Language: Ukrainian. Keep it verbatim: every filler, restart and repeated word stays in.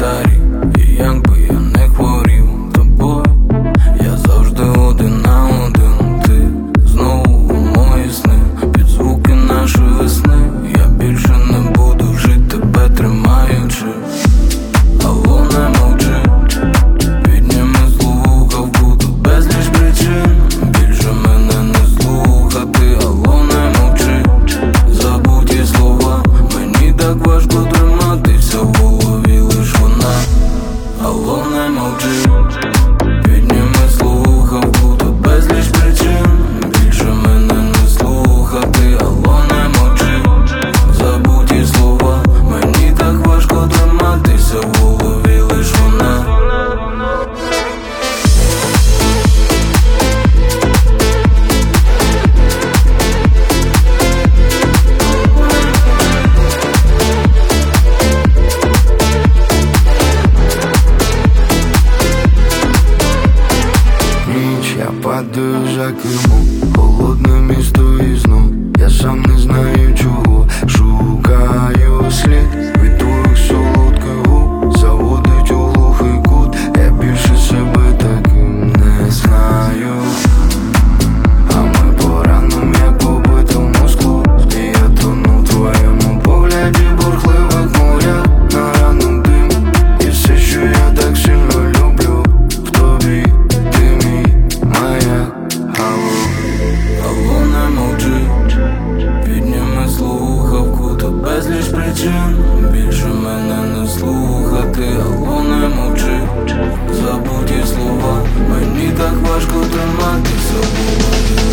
ліхтарі, і як би я не хворів тобою, я завжди один на один. Ти знову у мої сни, під звуки нашої весни. Я більше не буду жити, тебе тримаючи. Алло, не мовчи, підніми слухавку, тут безліч причин більше мене не слухати. Алло, не мовчи, забуті слова, мені так важко триматися в голові лиш вона. Алло, не мовчи, підніми слухавку, тут безліч причин більше мене не слухати. Алло, не мовчи, забуті слова, мені так важко триматися в голові лиш вона. Ніч, я падаю за кермо, холодне місто і знов. Я сам не знаю чого, шукаю слід від твоїх солодких губ, заводить у глухий кут. Я більше себе таким не знаю. А ми по ранам, як побитому склу, і я тону в твоєму погляді, бурхливих морях. На ранок дим, і все, що я так сильно люблю в тобі. Ти мій маяк. Алло, Алло, не мовчи, підніми слухавку, тут безліч причин більше мене не слухати. Алло, не мовчи, забуті слова, мені так важко триматися в голові.